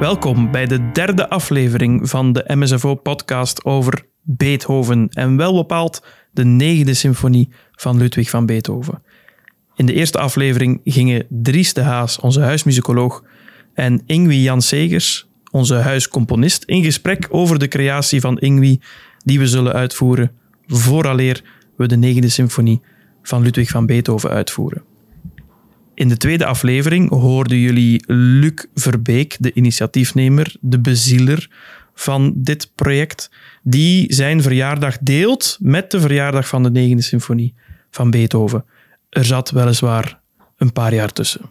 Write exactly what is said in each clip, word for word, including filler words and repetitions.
Welkom bij de derde aflevering van de M S F O-podcast over Beethoven en wel bepaald de negende symfonie van Ludwig van Beethoven. In de eerste aflevering gingen Dries de Haas, onze huismuzikoloog, en Yngwie Jan Segers, onze huiscomponist, in gesprek over de creatie van Yngwie die we zullen uitvoeren vooraleer we de negende symfonie van Ludwig van Beethoven uitvoeren. In de tweede aflevering hoorden jullie Luc Verbeek, de initiatiefnemer, de bezieler van dit project, die zijn verjaardag deelt met de verjaardag van de negende symfonie van Beethoven. Er zat weliswaar een paar jaar tussen.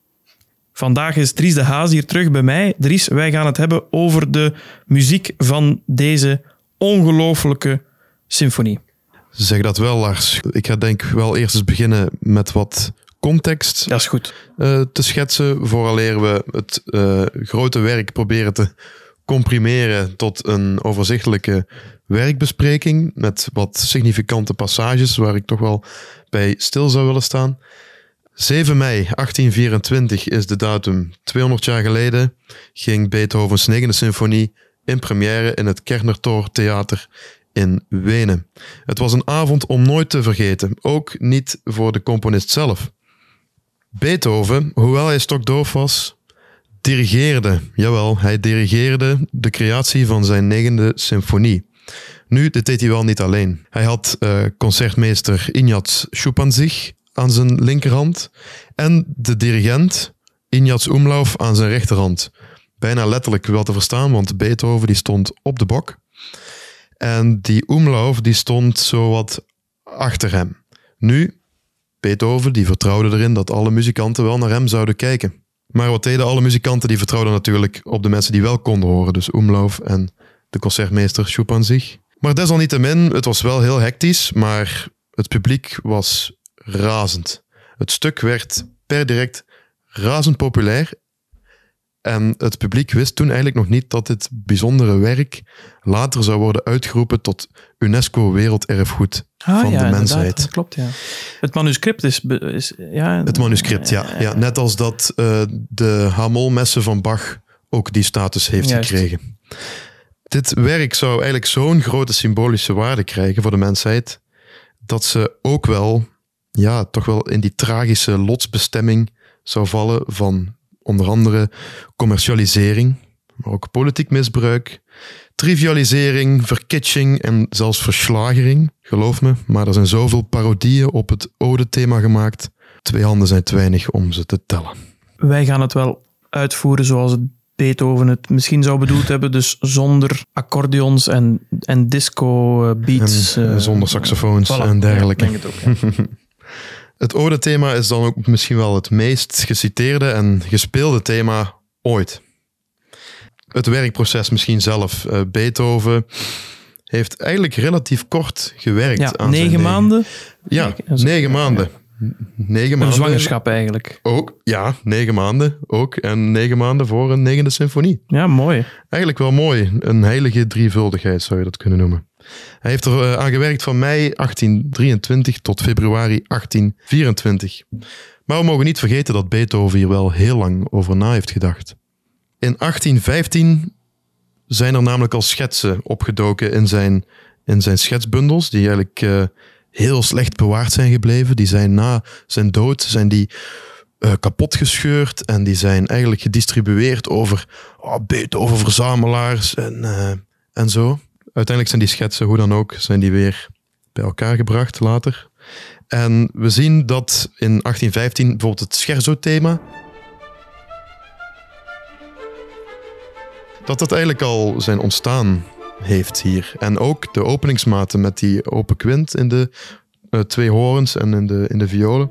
Vandaag is Dries de Haas hier terug bij mij. Dries, wij gaan het hebben over de muziek van deze ongelooflijke symfonie. Zeg dat wel, Lars. Ik ga denk wel eerst eens beginnen met wat context Dat is goed. Uh, te schetsen, vooraleer we het uh, grote werk proberen te comprimeren tot een overzichtelijke werkbespreking met wat significante passages waar ik toch wel bij stil zou willen staan. zeven mei achttien vierentwintig is de datum. tweehonderd jaar geleden ging Beethovens negende symfonie in première in het Kernertor Theater in Wenen. Het was een avond om nooit te vergeten, ook niet voor de componist zelf. Beethoven, hoewel hij stokdoof was, dirigeerde, jawel, hij dirigeerde de creatie van zijn negende symfonie. Nu, dit deed hij wel niet alleen. Hij had uh, concertmeester Ignaz Schuppanzich aan zijn linkerhand en de dirigent Ignaz Umlauf aan zijn rechterhand. Bijna letterlijk wel te verstaan, want Beethoven die stond op de bok en die Umlauf die stond zowat achter hem. Nu, Beethoven die vertrouwde erin dat alle muzikanten wel naar hem zouden kijken. Maar wat deden alle muzikanten? Die vertrouwden natuurlijk op de mensen die wel konden horen. Dus Umlauf en de concertmeester Schuppanzich. Maar desalniettemin, het was wel heel hectisch, maar het publiek was razend. Het stuk werd per direct razend populair. En het publiek wist toen eigenlijk nog niet dat dit bijzondere werk later zou worden uitgeroepen tot UNESCO Werelderfgoed ah, van ja, de mensheid. Dat klopt, ja. Het manuscript is... is ja, het manuscript, ja. ja. Net als dat uh, de H-mol-messen van Bach ook die status heeft Juist. gekregen. Dit werk zou eigenlijk zo'n grote symbolische waarde krijgen voor de mensheid, dat ze ook wel, ja, toch wel in die tragische lotsbestemming zou vallen van onder andere commercialisering, maar ook politiek misbruik, trivialisering, verkitsching en zelfs verslagering. Geloof me, maar er zijn zoveel parodieën op het ode-thema gemaakt. Twee handen zijn te weinig om ze te tellen. Wij gaan het wel uitvoeren zoals het Beethoven het misschien zou bedoeld hebben, dus zonder accordeons en, en disco-beats. En, uh, zonder saxofoons voilà, en dergelijke. Ja, ik denk het ook, ja. Het ode-thema is dan ook misschien wel het meest geciteerde en gespeelde thema ooit. Het werkproces misschien zelf. Uh, Beethoven heeft eigenlijk relatief kort gewerkt ja, aan negen zijn maanden? Ja, negen, negen maanden. Negen een maanden. zwangerschap eigenlijk. Ook, ja, negen maanden ook. En negen maanden voor een negende symfonie. Ja, mooi. Eigenlijk wel mooi. Een heilige drievuldigheid zou je dat kunnen noemen. Hij heeft er uh, aan gewerkt van mei achttien drieëntwintig tot februari achttien vierentwintig. Maar we mogen niet vergeten dat Beethoven hier wel heel lang over na heeft gedacht. In achttien vijftien zijn er namelijk al schetsen opgedoken in zijn, in zijn schetsbundels, die eigenlijk uh, heel slecht bewaard zijn gebleven. Die zijn na zijn dood zijn die, uh, kapotgescheurd en die zijn eigenlijk gedistribueerd over oh, Beethoven-verzamelaars en, uh, en zo. Uiteindelijk zijn die schetsen, hoe dan ook, zijn die weer bij elkaar gebracht later. En we zien dat in achttien vijftien bijvoorbeeld het scherzo-thema, dat dat eigenlijk al zijn ontstaan heeft hier. En ook de openingsmaten met die open kwint in de uh, twee horens en in de, in de violen.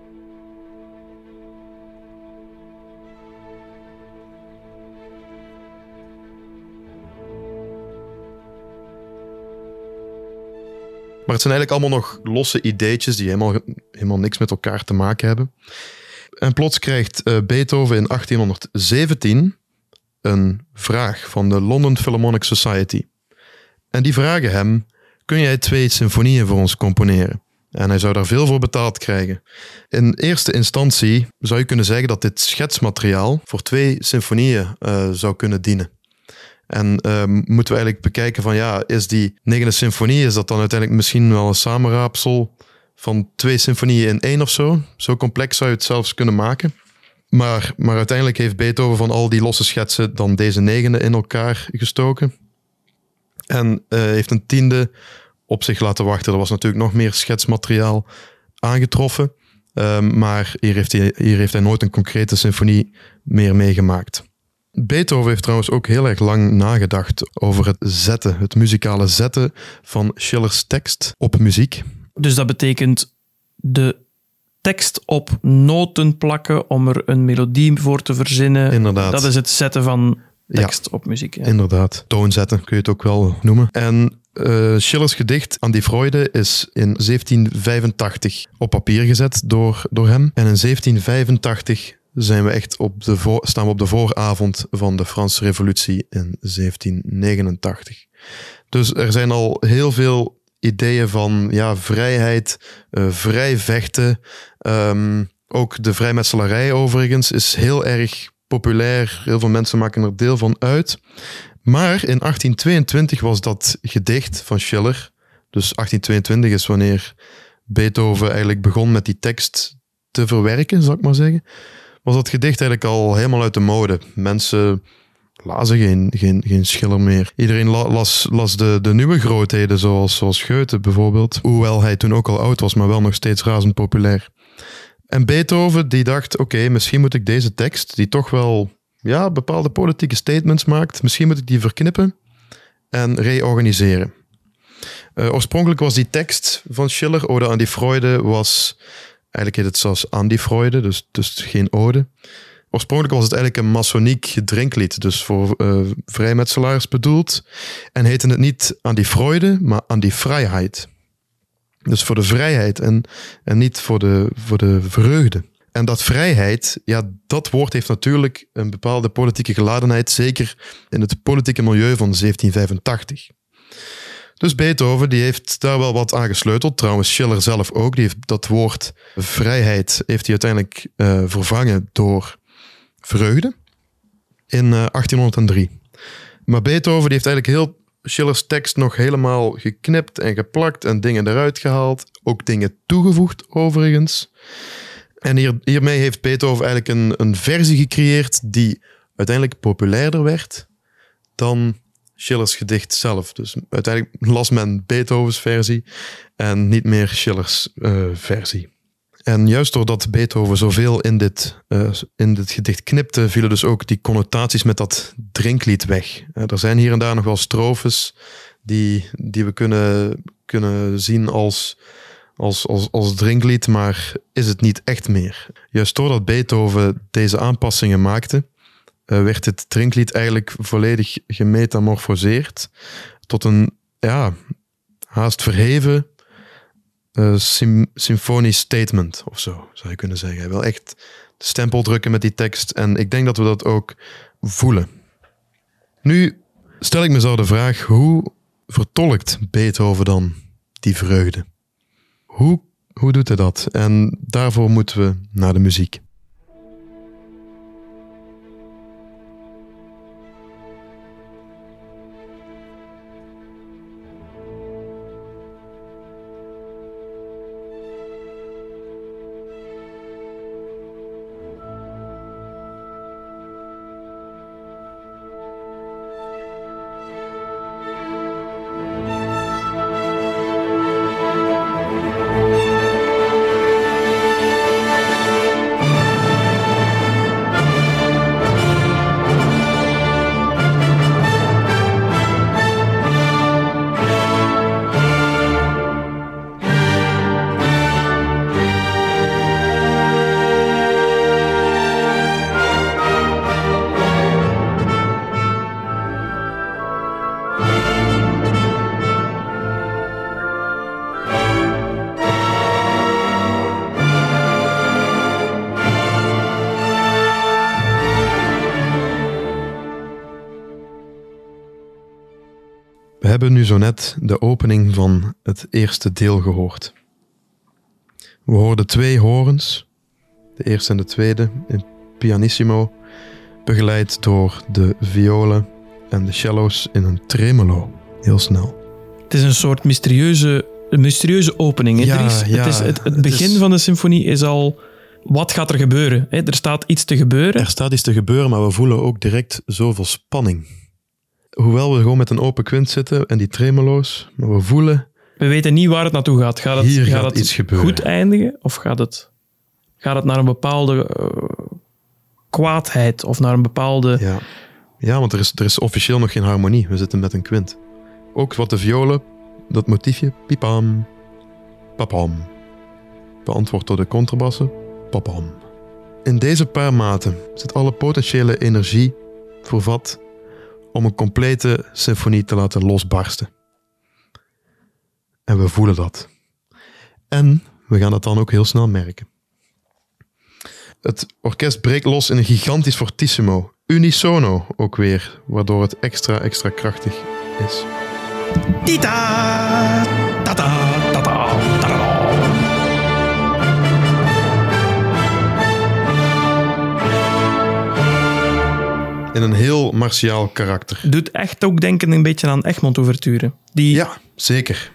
Maar het zijn eigenlijk allemaal nog losse ideetjes die helemaal, helemaal niks met elkaar te maken hebben. En plots krijgt uh, Beethoven in achttienhonderdzeventien een vraag van de London Philharmonic Society. En die vragen hem, kun jij twee symfonieën voor ons componeren? En hij zou daar veel voor betaald krijgen. In eerste instantie zou je kunnen zeggen dat dit schetsmateriaal voor twee symfonieën uh, zou kunnen dienen. En uh, moeten we eigenlijk bekijken van ja, is die negende symfonie, is dat dan uiteindelijk misschien wel een samenraapsel van twee symfonieën in één of zo? Zo complex zou je het zelfs kunnen maken. Maar, maar uiteindelijk heeft Beethoven van al die losse schetsen dan deze negende in elkaar gestoken. En uh, heeft een tiende op zich laten wachten. Er was natuurlijk nog meer schetsmateriaal aangetroffen. Um, maar hier heeft, hij, hier heeft hij nooit een concrete symfonie meer meegemaakt. Beethoven heeft trouwens ook heel erg lang nagedacht over het zetten, het muzikale zetten van Schillers tekst op muziek. Dus dat betekent de tekst op noten plakken om er een melodie voor te verzinnen. Inderdaad. Dat is het zetten van tekst ja, op muziek. Ja. Inderdaad. Toonzetten kun je het ook wel noemen. En uh, Schillers gedicht An die Freude is in zeventien vijfentachtig op papier gezet door, door hem. En in zeventien vijfentachtig zijn we echt op de voor, staan we op de vooravond van de Franse Revolutie in zeventien negenentachtig. Dus er zijn al heel veel ideeën van ja, vrijheid, uh, vrij vechten. Um, ook de vrijmetselarij overigens is heel erg populair. Heel veel mensen maken er deel van uit. Maar in achttien tweeëntwintig was dat gedicht van Schiller. Dus achttien tweeëntwintig is wanneer Beethoven eigenlijk begon met die tekst te verwerken, zal ik maar zeggen. Was dat gedicht eigenlijk al helemaal uit de mode. Mensen lazen geen, geen, geen Schiller meer. Iedereen la, las, las de, de nieuwe grootheden, zoals, zoals Goethe bijvoorbeeld. Hoewel hij toen ook al oud was, maar wel nog steeds razend populair. En Beethoven die dacht, oké, okay, misschien moet ik deze tekst, die toch wel ja, bepaalde politieke statements maakt, misschien moet ik die verknippen en reorganiseren. Uh, oorspronkelijk was die tekst van Schiller, Ode aan die Freude, was, eigenlijk heet het zelfs An die Freude, dus, dus geen ode. Oorspronkelijk was het eigenlijk een masoniek drinklied, dus voor uh, vrijmetselaars bedoeld. En heette het niet An die Freude, maar An die Freiheit. Dus voor de vrijheid en, en niet voor de, voor de vreugde. En dat vrijheid, ja, dat woord heeft natuurlijk een bepaalde politieke geladenheid, zeker in het politieke milieu van zeventien vijfentachtig. Dus Beethoven die heeft daar wel wat aan gesleuteld. Trouwens, Schiller zelf ook. Die heeft dat woord vrijheid heeft hij uiteindelijk uh, vervangen door vreugde in uh, achttienhonderddrie. Maar Beethoven die heeft eigenlijk heel Schillers tekst nog helemaal geknipt en geplakt en dingen eruit gehaald. Ook dingen toegevoegd overigens. En hier, hiermee heeft Beethoven eigenlijk een, een versie gecreëerd die uiteindelijk populairder werd dan Schillers gedicht zelf. Dus uiteindelijk las men Beethovens versie en niet meer Schillers uh, versie. En juist doordat Beethoven zoveel in dit, uh, in dit gedicht knipte, vielen dus ook die connotaties met dat drinklied weg. Uh, er zijn hier en daar nog wel strofes die, die we kunnen, kunnen zien als, als, als, als drinklied, maar is het niet echt meer. Juist doordat Beethoven deze aanpassingen maakte, uh, werd het drinklied eigenlijk volledig gemetamorfoseerd tot een ja, haast verheven Uh, sym- symfonisch statement of zo, zou je kunnen zeggen. Hij wil echt de stempel drukken met die tekst en ik denk dat we dat ook voelen. Nu stel ik mezelf de vraag, hoe vertolkt Beethoven dan die vreugde? Hoe, hoe doet hij dat? En daarvoor moeten we naar de muziek. We hebben nu zo net de opening van het eerste deel gehoord. We hoorden twee horens, de eerste en de tweede, in pianissimo, begeleid door de violen en de cello's in een tremolo, heel snel. Het is een soort mysterieuze, een mysterieuze opening. Hè, Ja, Dries? ja, het, is, het, het het begin is- van de symfonie is al... Wat gaat er gebeuren? Hè? Er staat iets te gebeuren. Er staat iets te gebeuren, maar we voelen ook direct zoveel spanning. Hoewel we gewoon met een open kwint zitten en die tremolo's, maar we voelen... We weten niet waar het naartoe gaat. Gaat het, Hier gaat het iets gebeuren. goed eindigen? Of gaat het, gaat het naar een bepaalde uh, kwaadheid? Of naar een bepaalde... Ja, ja want er is, er is officieel nog geen harmonie. We zitten met een kwint. Ook wat de violen, dat motiefje, pipam, papam, beantwoord door de contrabassen, papam. In deze paar maten zit alle potentiële energie vervat om een complete symfonie te laten losbarsten. En we voelen dat. En we gaan dat dan ook heel snel merken. Het orkest breekt los in een gigantisch fortissimo, unisono ook weer, waardoor het extra, extra krachtig is. Tita, tata, tata, tata. In een heel martiaal karakter. Doet echt ook denken een beetje aan Egmond-ouverture. Die Ja, zeker.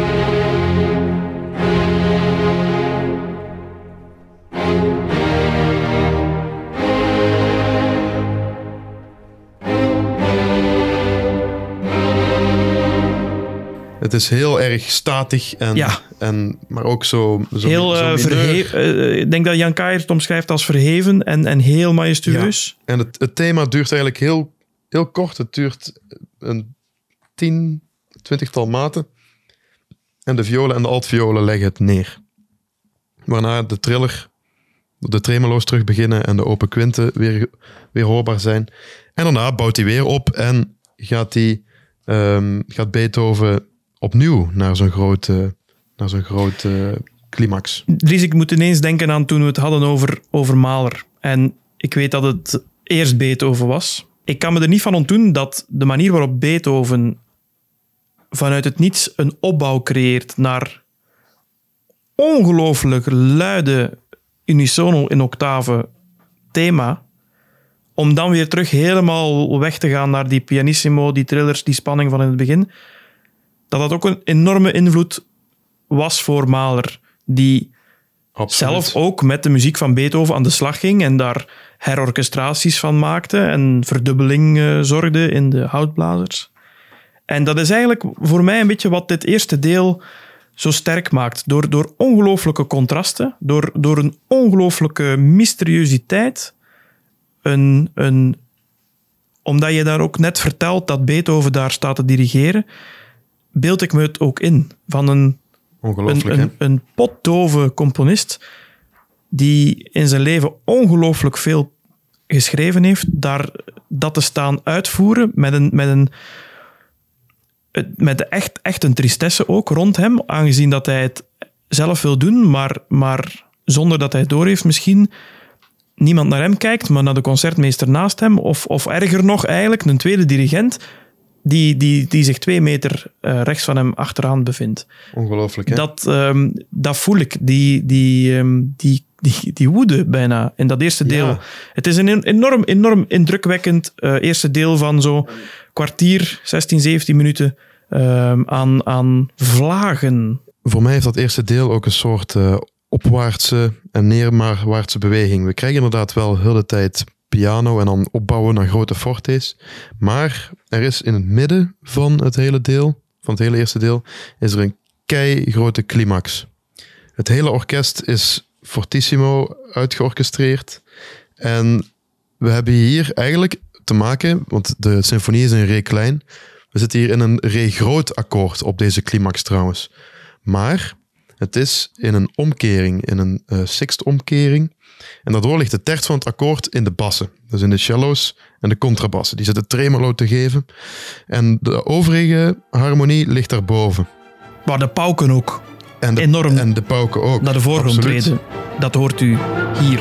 Het is heel erg statig, en, Ja. en, maar ook zo, zo, heel zo uh, mineur. verheven. Ik denk dat Jan Kaijer het omschrijft als verheven en, en heel majestueus. En het, het thema duurt eigenlijk heel, heel kort. Het duurt een tien, twintigtal maten. En de violen en de altviolen leggen het neer. Waarna de triller, de tremolo's terug beginnen en de open kwinten weer, weer hoorbaar zijn. En daarna bouwt hij weer op en gaat, hij, um, gaat Beethoven opnieuw naar zo'n grote, naar zo'n grote climax. Dries, ik moet ineens denken aan toen we het hadden over, over Mahler. En ik weet dat het eerst Beethoven was. Ik kan me er niet van ontdoen dat de manier waarop Beethoven vanuit het niets een opbouw creëert naar ongelooflijk luide unisono in octaven thema, om dan weer terug helemaal weg te gaan naar die pianissimo, die trillers, die spanning van in het begin, dat dat ook een enorme invloed was voor Mahler, die Absoluut. zelf ook met de muziek van Beethoven aan de slag ging en daar herorchestraties van maakte en verdubbeling uh, zorgde in de houtblazers. En dat is eigenlijk voor mij een beetje wat dit eerste deel zo sterk maakt. Door, door ongelooflijke contrasten, door, door een ongelooflijke mysteriositeit. Een, een, omdat je daar ook net vertelt dat Beethoven daar staat te dirigeren, beeld ik me het ook in. Van een, Ongelooflijk, een, een, een potdove componist die in zijn leven ongelooflijk veel geschreven heeft, daar dat te staan uitvoeren met een... Met een met echt, echt een tristesse ook rond hem, aangezien dat hij het zelf wil doen, maar, maar zonder dat hij het doorheeft misschien niemand naar hem kijkt, maar naar de concertmeester naast hem, of, of erger nog eigenlijk, een tweede dirigent die, die, die zich twee meter uh, rechts van hem achteraan bevindt. Ongelooflijk, hè? Dat, um, dat voel ik, die, die, um, die, die, die woede bijna in dat eerste deel. Ja. Het is een enorm, enorm indrukwekkend uh, eerste deel van zo'n kwartier, zestien, zeventien minuten um, aan, aan vlagen. Voor mij heeft dat eerste deel ook een soort uh, opwaartse en neerwaartse beweging. We krijgen inderdaad wel heel de tijd piano en dan opbouwen naar grote fortes. Maar er is in het midden van het hele deel, van het hele eerste deel, is er een keigrote climax. Het hele orkest is fortissimo uitgeorchestreerd. En we hebben hier eigenlijk te maken, want de symfonie is in re klein. We zitten hier in een re groot akkoord op deze climax trouwens. Maar het is in een omkering, in een uh, sixth-omkering. En daardoor ligt de terts van het akkoord in de bassen. Dus in de cello's en de contrabassen. Die zitten tremolo te geven. En de overige harmonie ligt daarboven. Maar de pauken ook. En de, Enorm en de pauken ook. naar de voorgrond Absoluut. treden. Dat hoort u hier.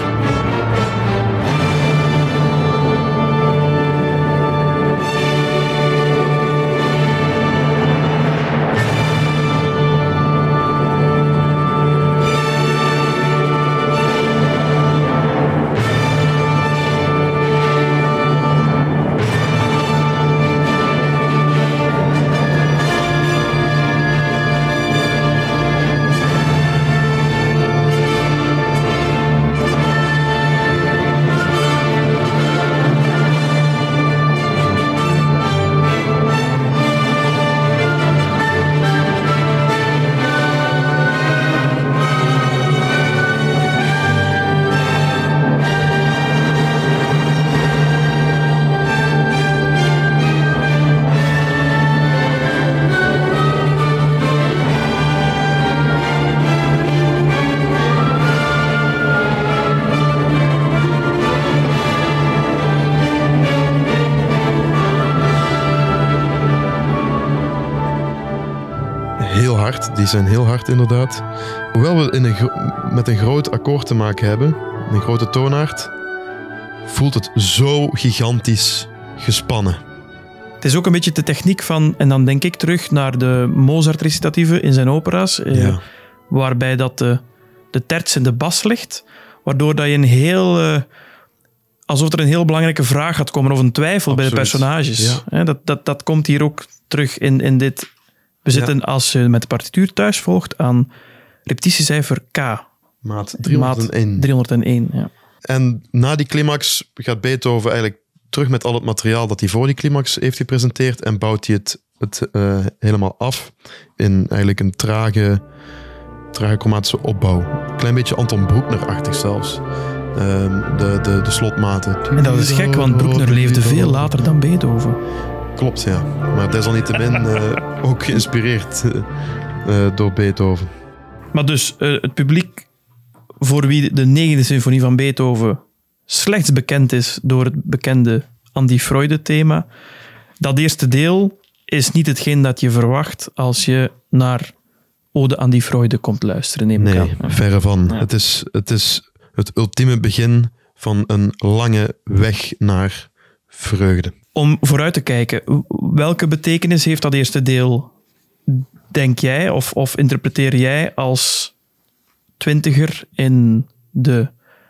die zijn heel hard inderdaad. Hoewel we in een gro- met een groot akkoord te maken hebben, een grote toonaard, voelt het zo gigantisch gespannen. Het is ook een beetje de techniek van, en dan denk ik terug naar de Mozart-recitatieven in zijn opera's, eh, Ja. waarbij dat de, de terts in de bas ligt, waardoor dat je een heel... eh, alsof er een heel belangrijke vraag gaat komen of een twijfel bij de Absoluut. personages. Ja. Hè, dat, dat, dat komt hier ook terug in, in dit. We zitten, als je met de partituur thuis volgt, aan repetitiecijfer K. Maat driehonderdéén. Maat driehonderdéén, ja. En na die climax gaat Beethoven eigenlijk terug met al het materiaal dat hij voor die climax heeft gepresenteerd en bouwt hij het, het uh, helemaal af in eigenlijk een trage, trage chromatische opbouw. Een klein beetje Anton Bruckner-achtig zelfs. Uh, de, de, de slotmaten. En dat is gek, want Bruckner leefde veel later dan Beethoven. Klopt, ja. Maar desalniettemin uh, ook geïnspireerd uh, uh, door Beethoven. Maar dus uh, het publiek voor wie de negende symfonie van Beethoven slechts bekend is door het bekende anti-Freude-thema, dat eerste deel is niet hetgeen dat je verwacht als je naar Ode aan die Freude komt luisteren, neem ik Nee, aan. verre van. Ja. Het is, het is het ultieme begin van een lange weg naar vreugde. Om vooruit te kijken, welke betekenis heeft dat eerste deel, denk jij, of, of interpreteer jij als twintiger in de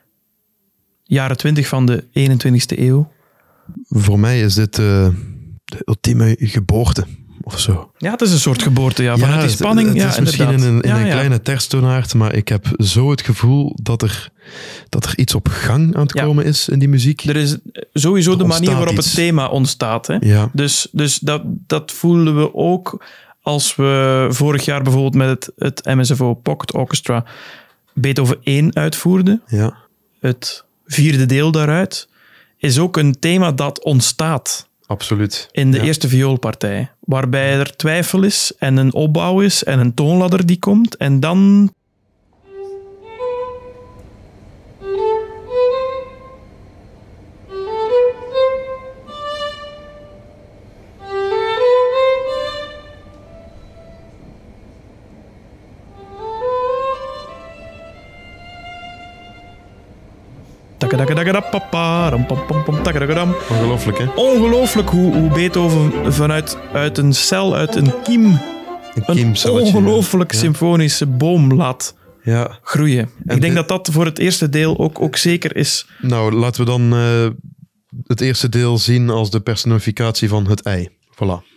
jaren twintig van de eenentwintigste eeuw? Voor mij is dit uh, de ultieme geboorte, of zo. Ja, het is een soort geboorte, ja. Vanuit die spanning. Het, het ja, is misschien in inderdaad. een, in ja, een ja. kleine terstoonaard, maar ik heb zo het gevoel dat er, dat er iets op gang aan het Ja. komen is in die muziek. Er is sowieso Er de manier ontstaat waarop iets. het thema ontstaat. Hè? Ja, Dus, dus dat, dat voelden we ook als we vorig jaar bijvoorbeeld met het, het M S F O Pocket Orchestra Beethoven één uitvoerden. ja, Het vierde deel daaruit is ook een thema dat ontstaat absoluut. in de Ja. eerste vioolpartij. Waarbij er twijfel is en een opbouw is en een toonladder die komt. En dan... Ongelooflijk, hè? Ongelooflijk hoe, hoe Beethoven vanuit uit een cel, uit een kiem, Een een kiemcelletje. ongelooflijk Ja. symfonische boom laat Ja. groeien. En Ik denk dit- dat dat voor het eerste deel ook, ook zeker is. Nou, laten we dan uh, het eerste deel zien als de personificatie van het ei. Voilà.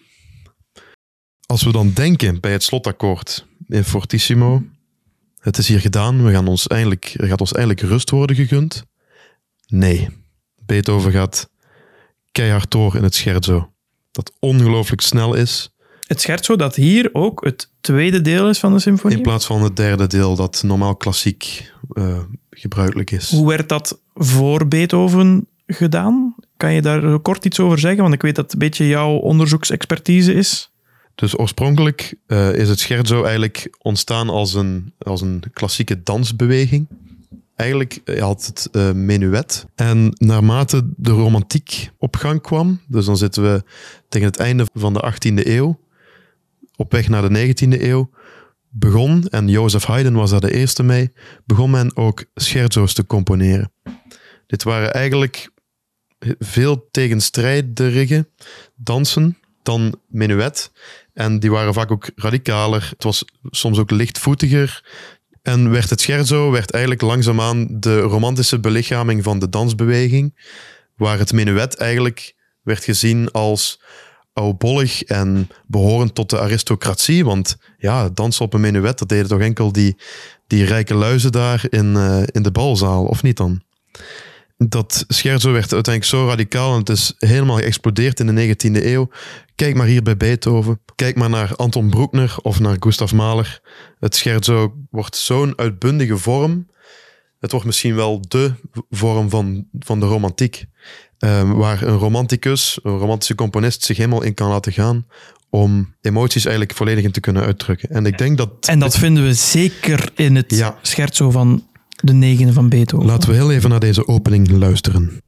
Als we dan denken bij het slotakkoord in Fortissimo, het is hier gedaan, we gaan ons eindelijk, er gaat ons eindelijk rust worden gegund. Nee, Beethoven gaat keihard door in het scherzo, dat ongelooflijk snel is, Het scherzo dat hier ook het tweede deel is van de symfonie. in plaats van het derde deel dat normaal klassiek uh, gebruikelijk is. Hoe werd dat voor Beethoven gedaan? Kan je daar kort iets over zeggen? Want ik weet dat het een beetje jouw onderzoeksexpertise is. Dus oorspronkelijk uh, is het scherzo eigenlijk ontstaan als een, als een klassieke dansbeweging. Eigenlijk uh, had het uh, menuet. En naarmate de romantiek op gang kwam, dus dan zitten we tegen het einde van de achttiende eeuw, op weg naar de negentiende eeuw, begon, en Joseph Haydn was daar de eerste mee, begon men ook scherzo's te componeren. Dit waren eigenlijk veel tegenstrijdige dansen dan menuet. En die waren vaak ook radicaler. Het was soms ook lichtvoetiger. En werd het scherzo werd eigenlijk langzaamaan de romantische belichaming van de dansbeweging, waar het menuet eigenlijk werd gezien als oudbollig en behorend tot de aristocratie. Want ja, dansen op een menuet, dat deden toch enkel die, die rijke luizen daar in, uh, in de balzaal, of niet dan? Dat scherzo werd uiteindelijk zo radicaal en het is helemaal geëxplodeerd in de negentiende eeuw. Kijk maar hier bij Beethoven. Kijk maar naar Anton Bruckner of naar Gustav Mahler. Het scherzo wordt zo'n uitbundige vorm. Het wordt misschien wel de vorm van, van de romantiek. Um, waar een romanticus, een romantische componist zich helemaal in kan laten gaan om emoties eigenlijk volledig in te kunnen uitdrukken. En ik denk dat... En dat vinden we zeker in het Ja. scherzo van de negende van Beethoven. Laten we heel even naar deze opening luisteren.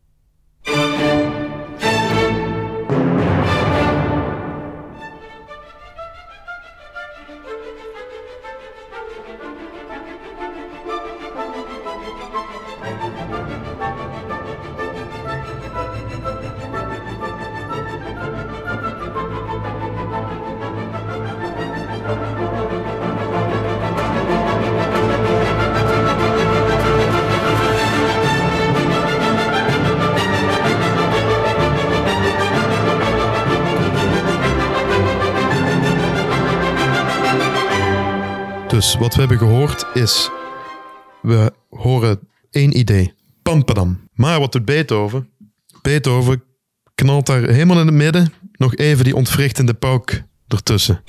Dus wat we hebben gehoord is... We horen één idee. Pampadam. Maar wat doet Beethoven? Beethoven knalt daar helemaal in het midden nog even die ontwrichtende pauk ertussen.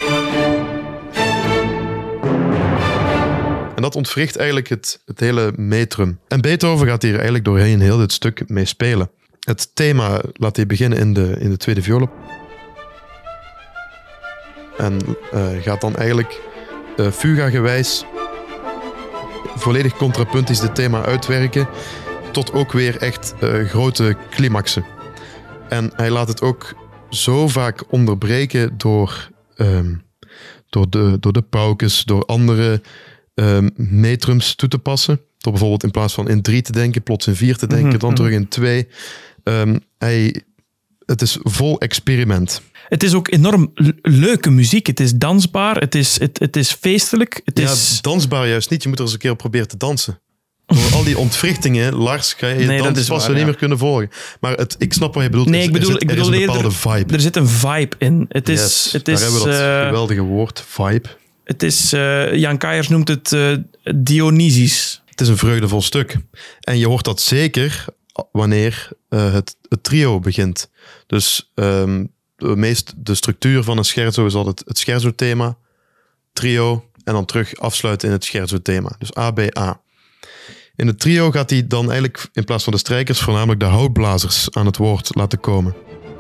En dat ontwricht eigenlijk het, het hele metrum. En Beethoven gaat hier eigenlijk doorheen heel dit stuk mee spelen. Het thema laat hij beginnen in de, in de tweede violen. En uh, gaat dan eigenlijk uh, fuga-gewijs volledig contrapuntisch dit thema uitwerken tot ook weer echt uh, grote climaxen. En hij laat het ook zo vaak onderbreken door, um, door, de, door de paukes, door andere um, metrums toe te passen. Door bijvoorbeeld in plaats van in drie te denken, plots in vier te denken, mm-hmm. dan terug in twee. Um, hij, het is vol experiment. Het is ook enorm l- leuke muziek. Het is dansbaar, het is, het, het is feestelijk. Het ja, is... dansbaar juist niet. Je moet er eens een keer op proberen te dansen. Door al die ontwrichtingen, Lars, ga je je nee, dans pas ja. niet meer kunnen volgen. Maar het, ik snap wat je bedoelt. Nee, ik bedoel, er zit, ik bedoel er is een eerder, bepaalde vibe. Er zit een vibe in. Het is, yes, het daar is, hebben we dat uh, geweldige woord, vibe. Het is, uh, Jan Kaiers noemt het uh, Dionysisch. Het is een vreugdevol stuk. En je hoort dat zeker wanneer uh, het, het trio begint. Dus um, de, meest, de structuur van een scherzo is altijd het scherzo-thema, trio en dan terug afsluiten in het scherzo-thema. Dus A, B, A. In het trio gaat hij dan eigenlijk in plaats van de strijkers voornamelijk de houtblazers aan het woord laten komen.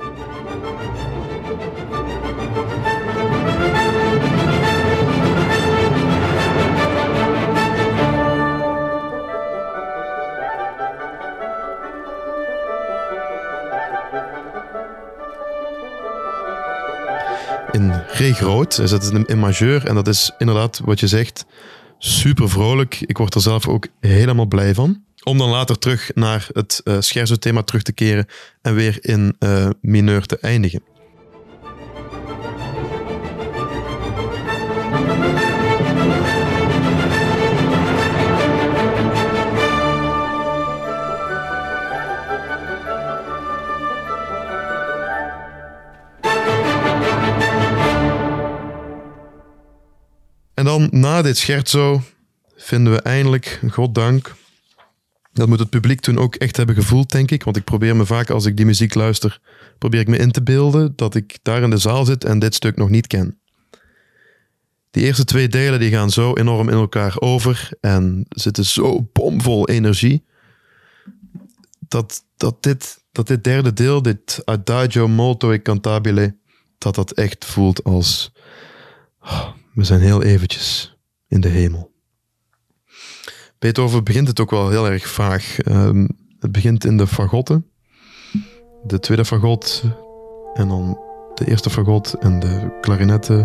In re groot is het in majeur en dat is inderdaad wat je zegt, super vrolijk. Ik word er zelf ook helemaal blij van. Om dan later terug naar het uh, scherzo-thema terug te keren en weer in uh, mineur te eindigen. En dan na dit scherzo vinden we eindelijk, goddank, dat moet het publiek toen ook echt hebben gevoeld, denk ik. Want ik probeer me vaak, als ik die muziek luister, probeer ik me in te beelden dat ik daar in de zaal zit en dit stuk nog niet ken. Die eerste twee delen die gaan zo enorm in elkaar over en zitten zo bomvol energie, dat, dat, dit, dat dit derde deel, dit Adagio molto e cantabile, dat dat echt voelt als... Oh, we zijn heel eventjes in de hemel. Beethoven begint het ook wel heel erg vaag. Um, het begint in de fagotten. De tweede fagot en dan de eerste fagot en de klarinetten.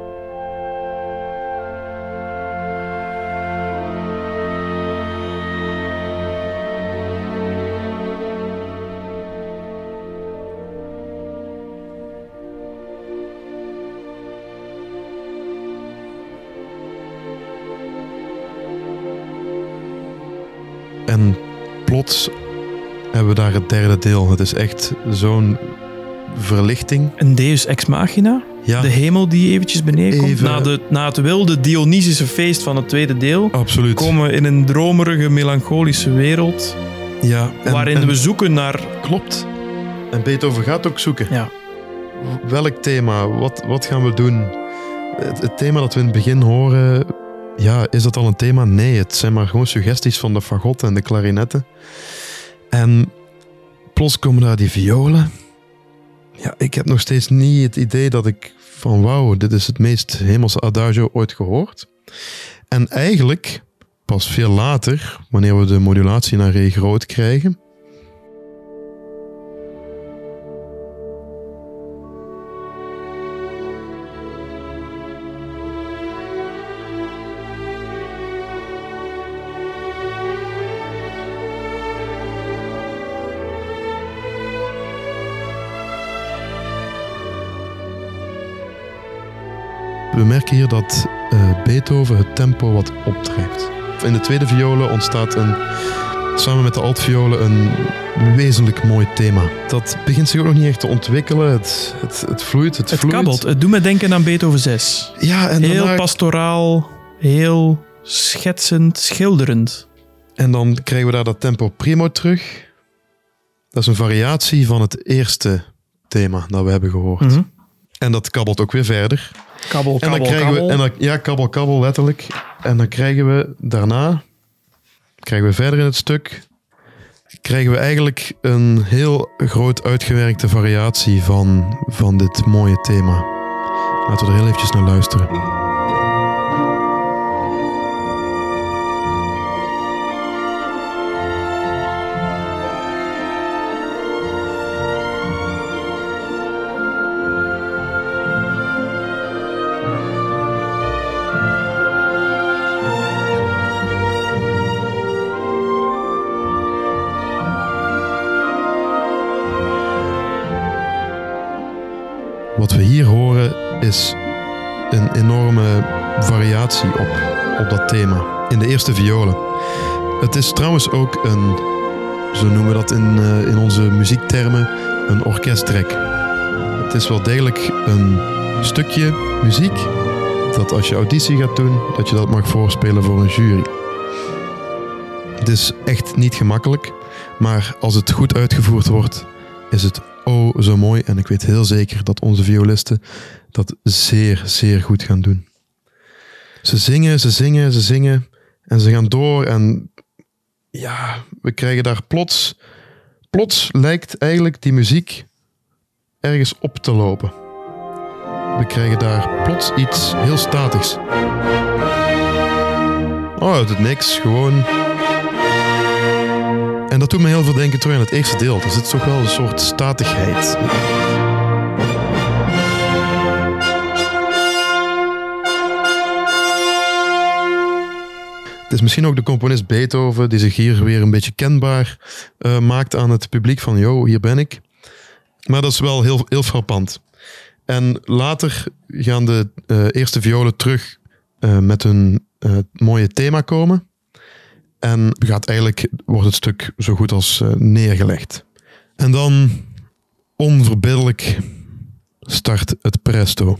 En plots hebben we daar het derde deel. Het is echt zo'n verlichting. Een deus ex machina. Ja. De hemel die eventjes beneden komt. Even... Na, de, na het wilde Dionysische feest van het tweede deel. Absoluut. Komen we in een dromerige, melancholische wereld. Ja, en, waarin en... we zoeken naar... Klopt. En Beethoven gaat ook zoeken. Ja. Welk thema? Wat, wat gaan we doen? Het, het thema dat we in het begin horen... Ja, is dat al een thema? Nee, het zijn maar gewoon suggesties van de fagot en de klarinetten. En plots komen daar die violen. Ja, ik heb nog steeds niet het idee dat ik van wauw, dit is het meest hemelse adagio ooit gehoord. En eigenlijk, pas veel later, wanneer we de modulatie naar re groot krijgen... We merken hier dat uh, Beethoven het tempo wat opdrijft. In de tweede violen ontstaat een, samen met de altviolen een wezenlijk mooi thema. Dat begint zich ook nog niet echt te ontwikkelen. Het, het, het vloeit, het, het vloeit. kabbelt. Het doet me denken aan Beethoven zes. Ja, en heel daarna... pastoraal, heel schetsend, schilderend. En dan krijgen we daar dat tempo primo terug. Dat is een variatie van het eerste thema dat we hebben gehoord. Mm-hmm. En dat kabbelt ook weer verder. Kabbel, en dan kabbel, krijgen kabbel. We, en dan, ja, kabbel, kabbel, letterlijk. En dan krijgen we daarna, krijgen we verder in het stuk, krijgen we eigenlijk een heel groot uitgewerkte variatie van, van dit mooie thema. Laten we er heel eventjes naar luisteren. Wat we hier horen is een enorme variatie op, op dat thema. In de eerste violen. Het is trouwens ook een, zo noemen we dat in, uh, in onze muziektermen, een orkesttrek. Het is wel degelijk een stukje muziek dat als je auditie gaat doen, dat je dat mag voorspelen voor een jury. Het is echt niet gemakkelijk, maar als het goed uitgevoerd wordt, is het oh zo mooi. En ik weet heel zeker dat onze violisten dat zeer, zeer goed gaan doen. Ze zingen, ze zingen, ze zingen en ze gaan door en ja, we krijgen daar plots, plots lijkt eigenlijk die muziek ergens op te lopen. We krijgen daar plots iets heel statigs. Oh, het doet niks, gewoon. En dat doet me heel veel denken terug aan het eerste deel. Er zit toch wel een soort statigheid. Het is misschien ook de componist Beethoven die zich hier weer een beetje kenbaar uh, maakt aan het publiek van yo, hier ben ik. Maar dat is wel heel, heel frappant. En later gaan de uh, eerste violen terug uh, met hun uh, mooie thema komen. En gaat eigenlijk, wordt het stuk zo goed als uh, neergelegd. En dan, onverbiddelijk, start het presto.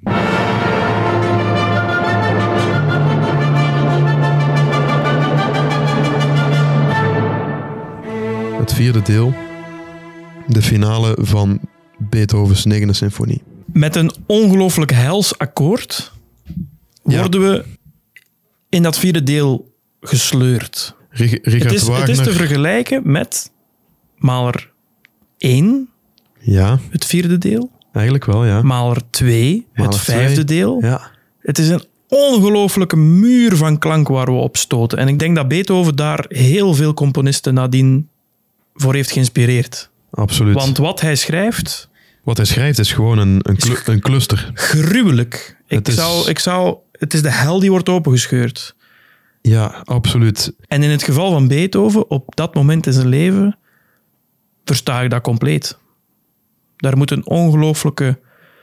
Het vierde deel, de finale van Beethovens negende symfonie. Met een ongelooflijk hels akkoord worden ja. we in dat vierde deel gesleurd. Rig- Richard het, is, Wagner. het is te vergelijken met Mahler één, ja. het vierde deel. Eigenlijk wel, ja. Mahler twee, Mahler het vijfde twee. deel. Ja. Het is een ongelooflijke muur van klank waar we op stoten. En ik denk dat Beethoven daar heel veel componisten nadien voor heeft geïnspireerd. Absoluut. Want wat hij schrijft... Wat hij schrijft is gewoon een, een, clu- een cluster. Gruwelijk. Ik het, is... zou, ik zou, het is de hel die wordt opengescheurd. Ja, absoluut. En in het geval van Beethoven, op dat moment in zijn leven, versta ik dat compleet. Daar moet een ongelooflijke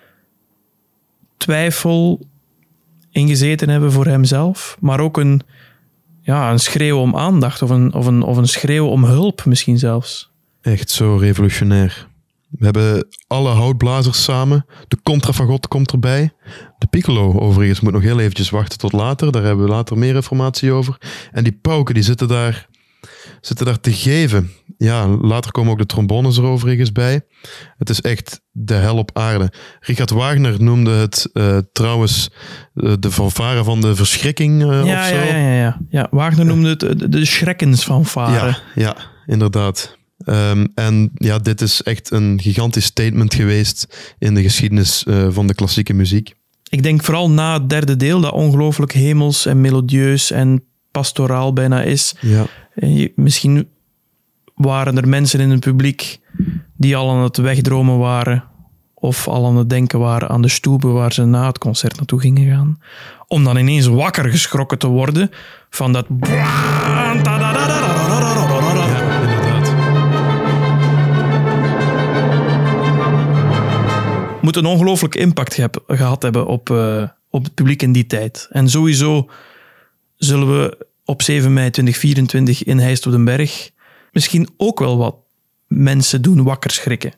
twijfel in gezeten hebben voor hemzelf, maar ook een, ja, een schreeuw om aandacht of een, of, een, of een schreeuw om hulp misschien zelfs. Echt zo revolutionair. We hebben alle houtblazers samen. De contrafagot komt erbij. De piccolo overigens moet nog heel eventjes wachten tot later. Daar hebben we later meer informatie over. En die pauken die zitten daar, zitten daar te geven. Ja, later komen ook de trombones er overigens bij. Het is echt de hel op aarde. Richard Wagner noemde het uh, trouwens uh, de fanfare van de verschrikking uh, ja, of zo. Ja, ja, ja. ja, Wagner noemde het de, de schrekkensfanfare. Ja, ja, inderdaad. Um, en ja, dit is echt een gigantisch statement geweest in de geschiedenis uh, van de klassieke muziek. Ik denk vooral na het derde deel, dat ongelooflijk hemels en melodieus en pastoraal bijna is. Ja. En je, misschien waren er mensen in het publiek die al aan het wegdromen waren of al aan het denken waren aan de stoepen waar ze na het concert naartoe gingen gaan. Om dan ineens wakker geschrokken te worden van dat... moet een ongelooflijke impact ge- gehad hebben op, uh, op het publiek in die tijd. En sowieso zullen we op zeven mei tweeduizend vierentwintig in Heist op den Berg misschien ook wel wat mensen doen wakker schrikken.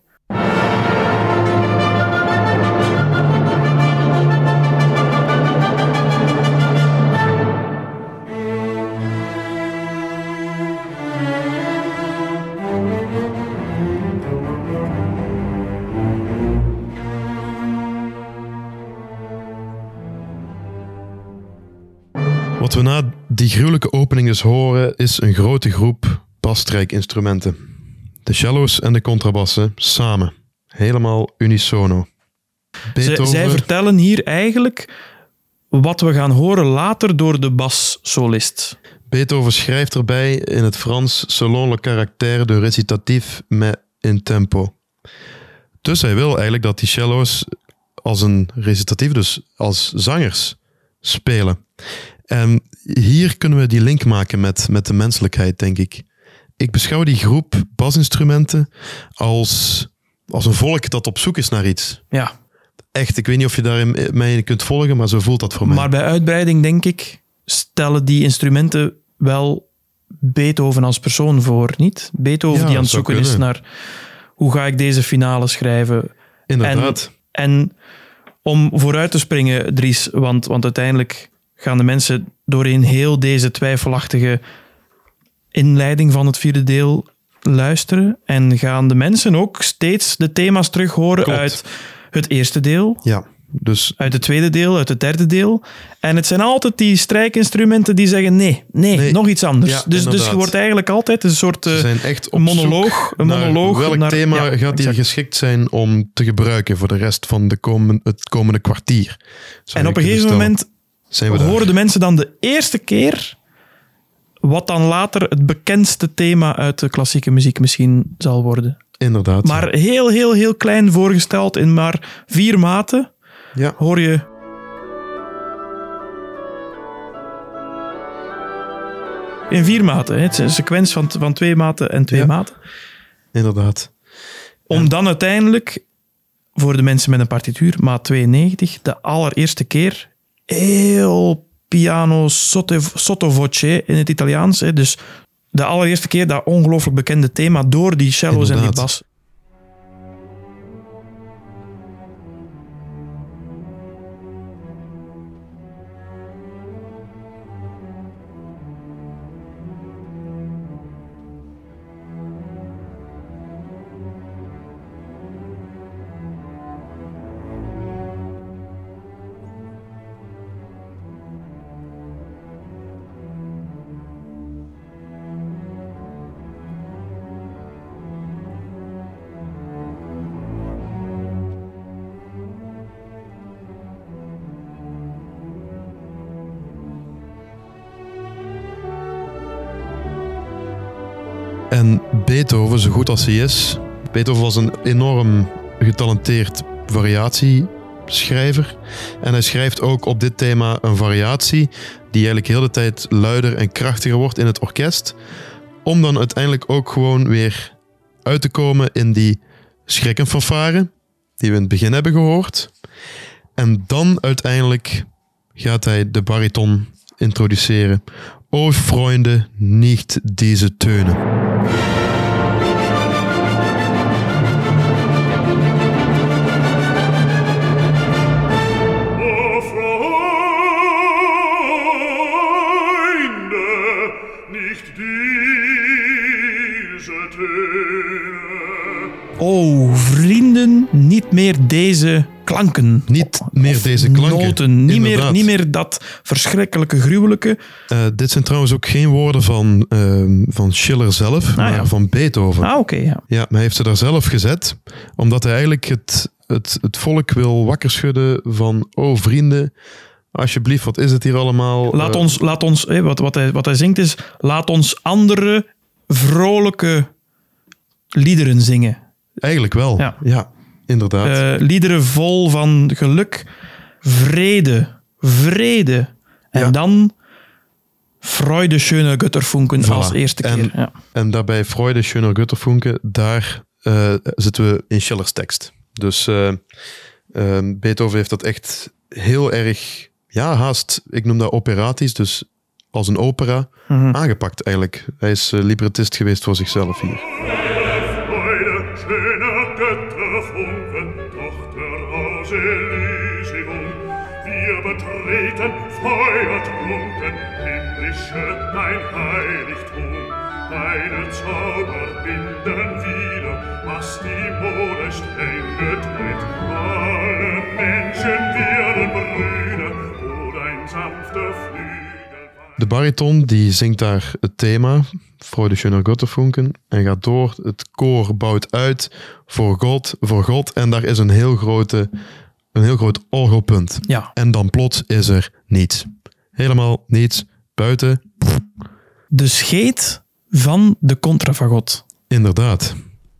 we na die gruwelijke opening dus horen, is een grote groep basstrijkinstrumenten. De cello's en de contrabassen samen. Helemaal unisono. Beethoven... Z- zij vertellen hier eigenlijk wat we gaan horen later door de bassolist. Beethoven schrijft erbij in het Frans selon le caractère de recitatif mais in tempo. Dus hij wil eigenlijk dat die cello's als een recitatief, dus als zangers, spelen. En hier kunnen we die link maken met, met de menselijkheid, denk ik. Ik beschouw die groep basinstrumenten als, als een volk dat op zoek is naar iets. Ja. Echt, ik weet niet of je daarin mij kunt volgen, maar zo voelt dat voor mij. Maar bij uitbreiding, denk ik, stellen die instrumenten wel Beethoven als persoon voor, niet? Beethoven ja, die aan het zoeken kunnen. is naar hoe ga ik deze finale schrijven. Inderdaad. En, en om vooruit te springen, Dries, want, want uiteindelijk gaan de mensen doorheen heel deze twijfelachtige inleiding van het vierde deel luisteren en gaan de mensen ook steeds de thema's terug horen Klopt. uit het eerste deel, Ja, dus... uit het tweede deel, uit het derde deel. En het zijn altijd die strijkinstrumenten die zeggen nee, nee, nee. nog iets anders. Ja, dus, dus je wordt eigenlijk altijd een soort uh, Ze zijn echt op monoloog. Een naar monoloog welk naar, thema ja, gaat hier exact. geschikt zijn om te gebruiken voor de rest van de komen, het komende kwartier. En op een gegeven moment zijn we horen daar. de mensen dan de eerste keer wat dan later het bekendste thema uit de klassieke muziek misschien zal worden. Inderdaad. Maar heel, heel, heel klein voorgesteld in maar vier maten ja. hoor je... In vier maten. Hè. Het is een sequentie van, van twee maten en twee ja. maten. Inderdaad. Om ja. dan uiteindelijk, voor de mensen met een partituur, maat tweeënnegentig, de allereerste keer heel piano sotto, sotto voce in het Italiaans. Hè. Dus de allereerste keer dat ongelooflijk bekende thema door die cello's Inderdaad. en die bas. En Beethoven, zo goed als hij is... Beethoven was een enorm getalenteerd variatieschrijver. En hij schrijft ook op dit thema een variatie die eigenlijk heel de tijd luider en krachtiger wordt in het orkest. Om dan uiteindelijk ook gewoon weer uit te komen in die schrikkenfanfare die we in het begin hebben gehoord. En dan uiteindelijk gaat hij de bariton introduceren. O Freunde, nicht diese Töne. Oh, vrienden, niet meer deze klanken. Niet meer deze klanken. Noten. Niet meer, niet meer dat verschrikkelijke, gruwelijke. Uh, dit zijn trouwens ook geen woorden van, uh, van Schiller zelf, ah, maar ja. van Beethoven. Ah, oké, okay, ja. Ja, maar hij heeft ze daar zelf gezet, omdat hij eigenlijk het, het, het volk wil wakker schudden van, oh vrienden, alsjeblieft, wat is het hier allemaal? Laat uh, ons, laat ons eh, wat, wat, hij, wat hij zingt is, laat ons andere vrolijke liederen zingen. Eigenlijk wel, ja, ja inderdaad. Uh, liederen vol van geluk, vrede, vrede. En ja. dan Freude, schöne Götterfunken voilà. als eerste keer. En, ja. en daarbij Freude, schöne Götterfunken, daar uh, zitten we in Schillers tekst. Dus uh, uh, Beethoven heeft dat echt heel erg, ja haast, ik noem dat operatisch, dus als een opera, mm-hmm. aangepakt eigenlijk. Hij is uh, librettist geweest voor zichzelf hier. Betreten, feuertrunken, himmlische dein Heiligtum. Deine Zauber binden wieder, was die Mode streng getrennt. Alle Menschen werden Brüder, wo dein sanfter Flügel weicht. bariton die zingt daar het thema, Freude schöner Götterfunken, en gaat door. Het koor bouwt uit voor God, voor God en daar is een heel, grote, een heel groot orgelpunt. Ja. En dan plots is er niets. Helemaal niets. Buiten. De scheet van de contrafagot. Inderdaad.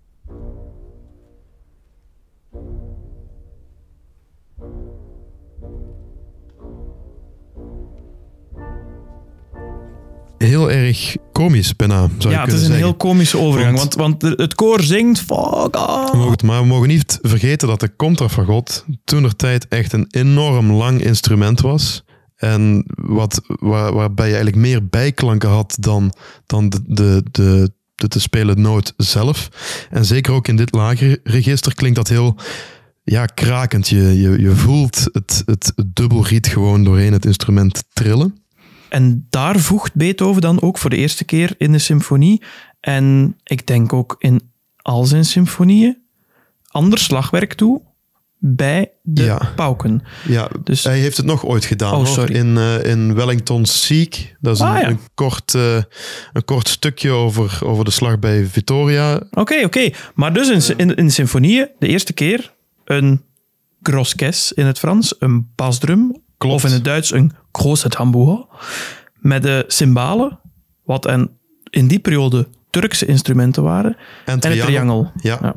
Heel erg komisch, bijna, zou Ja, je het is kunnen een zeggen. heel komische overgang, Want- want, want het koor zingt fuck off. We mogen het- Maar we mogen niet vergeten dat de contrafagot toentertijd echt een enorm lang instrument was. En wat, waar, waarbij je eigenlijk meer bijklanken had dan, dan de, de, de, de te spelen noot zelf. En zeker ook in dit lage register klinkt dat heel ja, krakend. Je, je, je voelt het, het, het dubbelriet gewoon doorheen het instrument trillen. En daar voegt Beethoven dan ook voor de eerste keer in de symfonie, en ik denk ook in al zijn symfonieën, ander slagwerk toe bij de Ja. pauken. Ja, Dus- hij heeft het nog ooit gedaan. Oh, hoor. sorry. In, eh, in Wellington's Siege. Dat is Ah, een, ja. een, kort, eh, een kort stukje over, over de slag bij Vittoria. Oké, oké. Maar dus in, in, in de symfonieën de eerste keer een groskes in het Frans, een basdrum, Klopt. of in het Duits een große tambour, met de cymbalen, wat en in die periode Turkse instrumenten waren, En, en het triangel. Ja. Ja.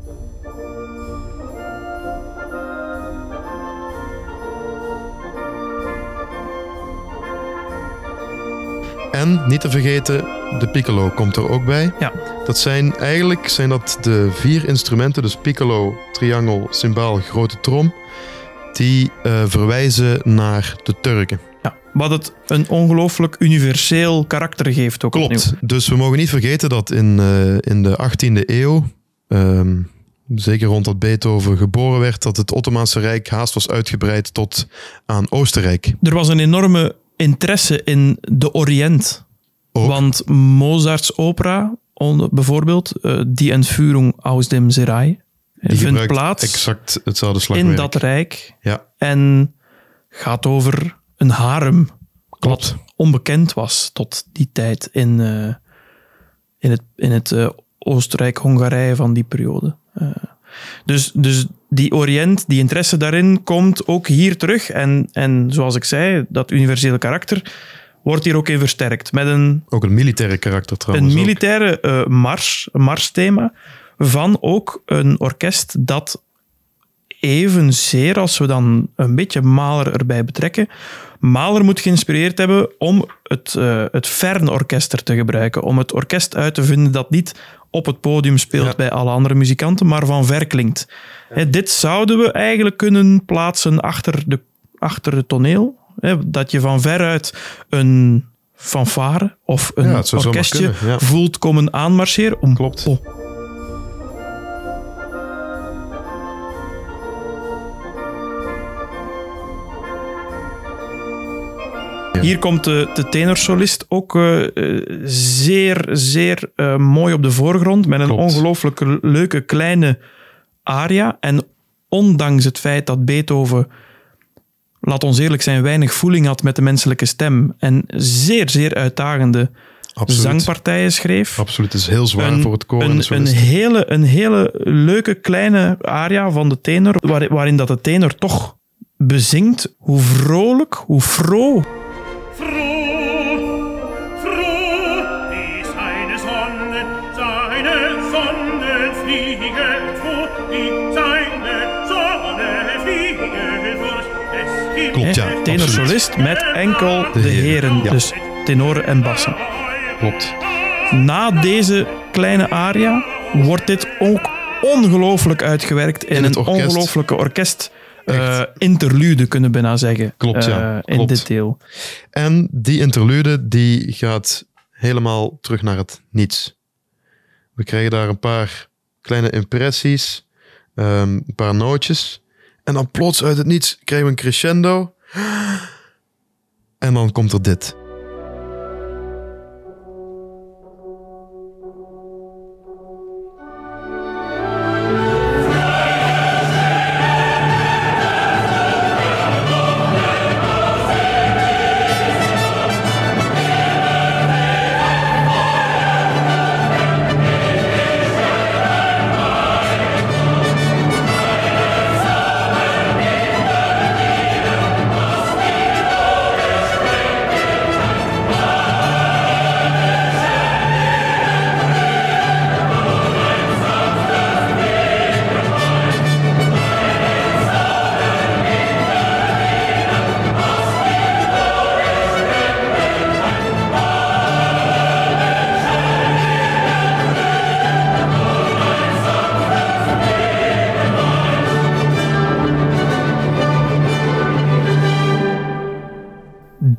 En niet te vergeten, de piccolo komt er ook bij. Ja. Dat zijn eigenlijk zijn dat de vier instrumenten, dus piccolo, triangel, cymbaal, grote trom, die eh, verwijzen naar de Turken. Ja, wat het een ongelooflijk universeel karakter geeft ook Klopt. opnieuw. Dus we mogen niet vergeten dat in, eh, in de achttiende eeuw, ehm, zeker rond dat Beethoven geboren werd, dat het Ottomaanse Rijk haast was uitgebreid tot aan Oostenrijk. Er was een enorme interesse in de Oriënt. Ook. Want Mozarts opera, on- bijvoorbeeld, eh, Die Entführung aus dem Serail, Die vindt gebruikt plaats exact hetzelfde slagwerk. in dat rijk Ja, en gaat over een harem klopt. onbekend was tot die tijd in, eh, in het, in het eh, Oostenrijk-Hongarije van die periode. Eh, dus, dus die Oriënt, die interesse daarin, komt ook hier terug. En, en zoals ik zei, dat universele karakter wordt hier ook in versterkt. Met een, Ook een militaire karakter trouwens. een ook. militaire eh, mars, een marsthema, van ook een orkest dat evenzeer, als we dan een beetje Mahler erbij betrekken, Mahler moet geïnspireerd hebben om het, uh, het Fernorkester te gebruiken. Om het orkest uit te vinden dat niet op het podium speelt Ja. bij alle andere muzikanten, maar van ver klinkt. Hè, dit zouden we eigenlijk kunnen plaatsen achter, de, achter het toneel. Hè, dat je van veruit een fanfare of een Ja, het zou zomaar orkestje kunnen, ja. voelt komen aanmarcheren. Om, Klopt. Oh, hier komt de, de tenorsolist ook uh, zeer, zeer uh, mooi op de voorgrond, met een Klopt. ongelooflijk leuke kleine aria. En ondanks het feit dat Beethoven, laat ons eerlijk zijn, weinig voeling had met de menselijke stem en zeer, zeer uitdagende Absoluut. zangpartijen schreef, Absoluut, het is heel zwaar een, voor het koor en de een, een, solist. hele, een hele leuke kleine aria van de tenor, waar, waarin dat de tenor toch bezingt hoe vrolijk, hoe vroom. Froh, froh, wie seine Sonnen, seine Sonnen fliegen vor, wie seine Sonnen fliegen vor des Himmels. Klopt, ja, Hè, absoluut. Tenorsolist met enkel de, De heren, heren, ja. dus tenoren en bassen. Klopt. Na deze kleine aria wordt dit ook ongelooflijk uitgewerkt in, In het een orkest. ongelooflijke orkest. eh, Echt. interlude kunnen we bijna zeggen. Klopt, ja. eh, in Klopt. dit deel. En die interlude die gaat helemaal terug naar het niets. We krijgen daar een paar kleine impressies, um, een paar nootjes. En dan plots uit het niets krijgen we een crescendo. En dan komt er dit.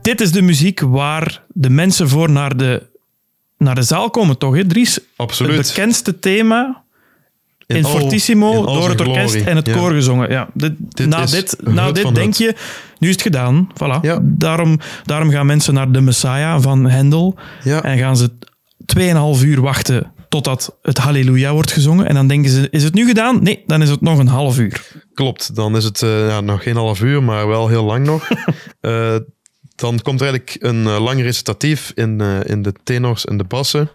dit is de muziek waar de mensen voor naar de, naar de zaal komen, toch, hè, Dries? Absoluut. Het bekendste thema in, in al, fortissimo, in door het orkest glorie. en het ja. koor gezongen. Ja, dit, Dit na is dit, een na hut dit van denk hut. je, nu is het gedaan. Voilà. Ja. Daarom, daarom gaan mensen naar de Messiah van Hendel Ja. en gaan ze tweeënhalf uur wachten totdat het Halleluja wordt gezongen. En dan denken ze, is het nu gedaan? Nee, dan is het nog een half uur. Klopt, dan is het uh, ja, nog geen half uur, maar wel heel lang nog. uh, dan komt er eigenlijk een uh, lang recitatief in, uh, in de tenors en de bassen.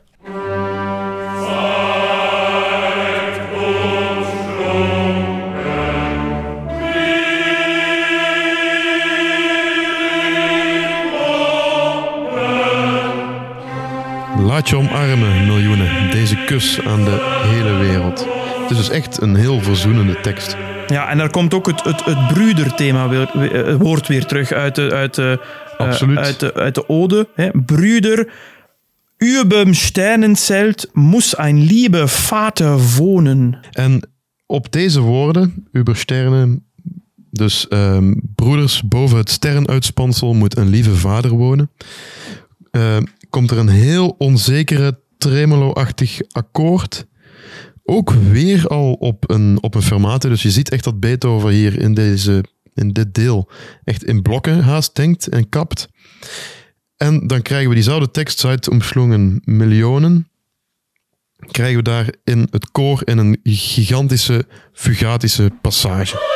Laat je omarmen, miljoenen. Deze kus aan de hele wereld. Het is dus echt een heel verzoenende tekst. Ja, en daar komt ook het, het, het broederthema weer, het woord weer terug uit de, uit de, Absoluut. Uh, uit de, uit de ode. Hè. Brüder, überm Sternenzelt muss ein liebe Vater wohnen. En op deze woorden, über Sternen, dus um, broeders, boven het sterrenuitspansel moet een lieve vader wonen. Uh, komt er een heel onzekere tremolo-achtig akkoord. Ook weer al op een, op een fermate. Dus je ziet echt dat Beethoven hier in, deze, in dit deel echt in blokken haast denkt en kapt. En dan krijgen we diezelfde tekst, Zeit umschlungen Millionen. Krijgen we daar in het koor in een gigantische, fugatische passage.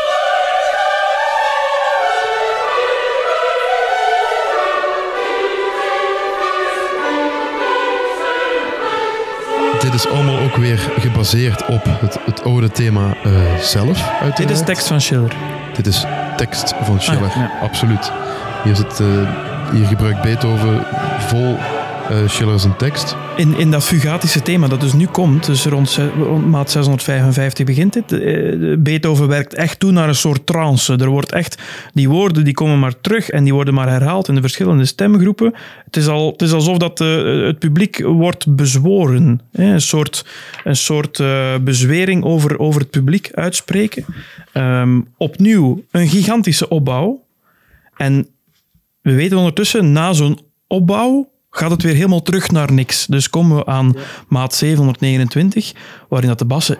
Dit is allemaal ook weer gebaseerd op het, het ode-thema uh, zelf, uiteraard. Dit is tekst van Schiller. Dit is tekst van Schiller, ah, ja, ja. absoluut. Hier, zit, uh, hier gebruikt Beethoven vol uh, Schiller zijn tekst. In, in dat fugatische thema dat dus nu komt, dus rond, rond maat zeshonderdvijfenvijftig begint dit, uh, Beethoven werkt echt toe naar een soort trance. Er wordt echt, die woorden die komen maar terug en die worden maar herhaald in de verschillende stemgroepen. Het is, al, het is alsof dat, uh, het publiek wordt bezworen. Hè? Een soort, een soort uh, bezwering over, over het publiek uitspreken. Um, opnieuw een gigantische opbouw. En we weten ondertussen, na zo'n opbouw gaat het weer helemaal terug naar niks. Dus komen we aan maat zevenhonderdnegenentwintig, waarin dat de bassen...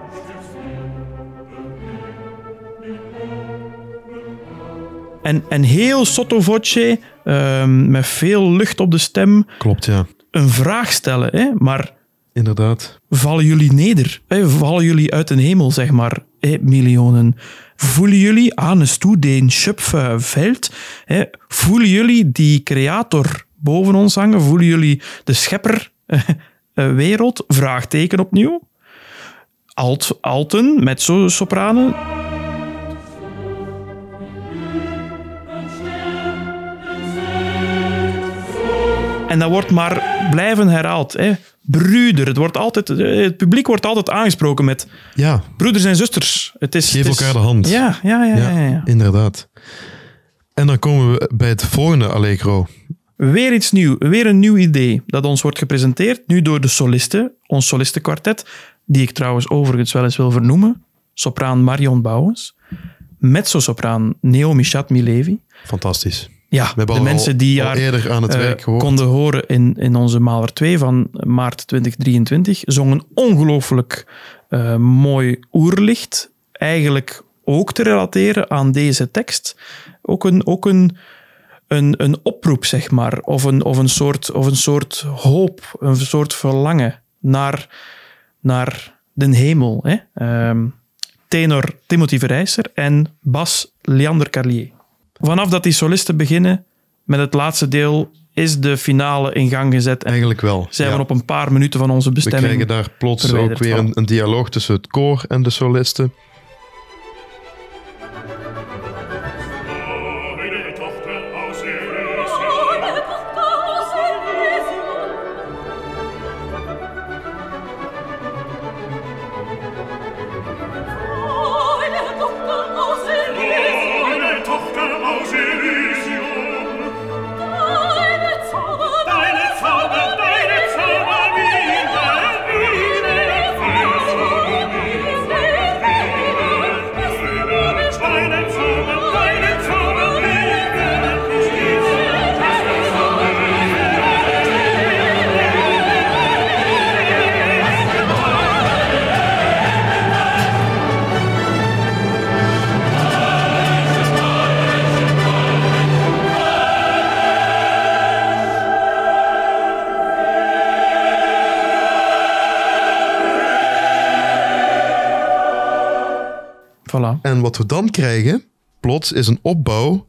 En, en heel sotto voce, um, met veel lucht op de stem. Klopt, ja. Een vraag stellen, hè? Maar... Inderdaad. Vallen jullie neder? Hè? Vallen jullie uit de hemel, zeg maar, hè? Miljoenen? Voelen jullie, ahnest du den Schöpferwelt? Hè? Voelen jullie die creator boven ons hangen? Voelen jullie de schepperwereld? Vraagteken opnieuw. Alt, alten, mezzo-sopranen. En dat wordt maar blijven herhaald. Hè. Broeder, het, wordt altijd, het publiek wordt altijd aangesproken met ja. broeders en zusters. Het is, Geef het is, elkaar de hand. Ja, ja, ja, ja, ja, ja. Inderdaad. En dan komen we bij het volgende Allegro. Weer iets nieuws, weer een nieuw idee dat ons wordt gepresenteerd, nu door de solisten, ons solistenkwartet, die ik trouwens overigens wel eens wil vernoemen. Sopraan Marion Bouwens, mezzo-sopraan Naomi Chatmilevi. Fantastisch. Ja, we de mensen die jaar eerder aan het werk uh, gehoord. konden horen in, in onze Mahler twee van maart twintig drieëntwintig, zongen ongelooflijk uh, mooi oerlicht. Eigenlijk ook te relateren aan deze tekst. Ook een, ook een, een, een oproep, zeg maar. Of een, of, een soort, of een soort hoop, een soort verlangen naar, naar de hemel. Hè? Um, tenor Timothy Verijser en bas Leander Carlier. Vanaf dat die solisten beginnen met het laatste deel, is de finale in gang gezet. En eigenlijk wel. Zijn ja. we op een paar minuten van onze bestemming. We krijgen daar plots ook weer een, een dialoog tussen het koor en de solisten. Voilà. En wat we dan krijgen, plots, is een opbouw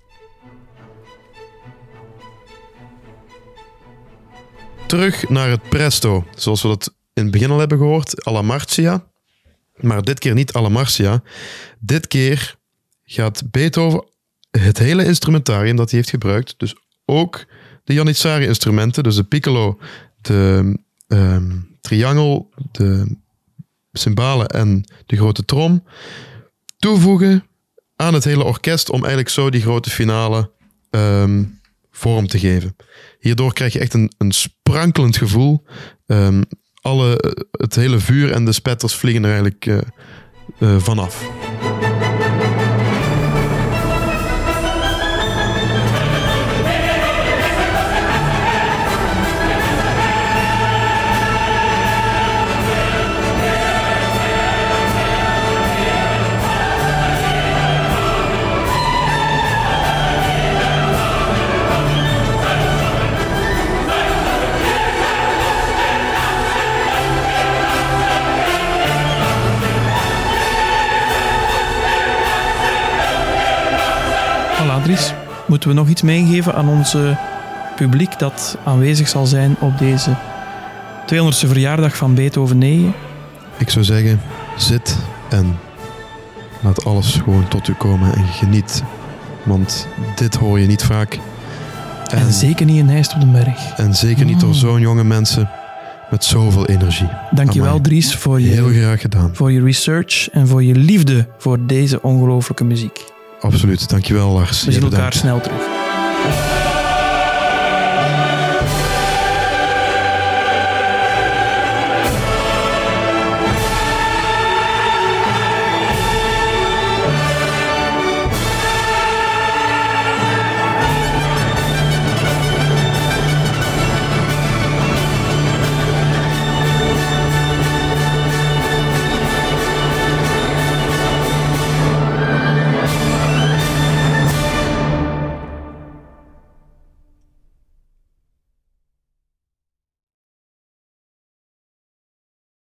terug naar het presto. Zoals we dat in het begin al hebben gehoord, alla Marcia. Maar dit keer niet alla Marcia. Dit keer gaat Beethoven het hele instrumentarium dat hij heeft gebruikt, dus ook de Janitsary-instrumenten, dus de piccolo, de um, triangel, de cymbalen en de grote trom, toevoegen aan het hele orkest om eigenlijk zo die grote finale um, vorm te geven. Hierdoor krijg je echt een, een sprankelend gevoel. Um, alle, het hele vuur en de spetters vliegen er eigenlijk uh, uh, vanaf. Dries, moeten we nog iets meegeven aan ons uh, publiek dat aanwezig zal zijn op deze tweehonderdste verjaardag van Beethoven negen? Ik zou zeggen, zit en laat alles gewoon tot u komen en geniet. Want dit hoor je niet vaak. En, en zeker niet in Heist op den Berg. En zeker niet door zo'n jonge mensen met zoveel energie. Dankjewel Amai. Dries voor je, Heel graag gedaan. voor je research en voor je liefde voor deze ongelooflijke muziek. Absoluut, dankjewel Lars. We zien elkaar snel terug.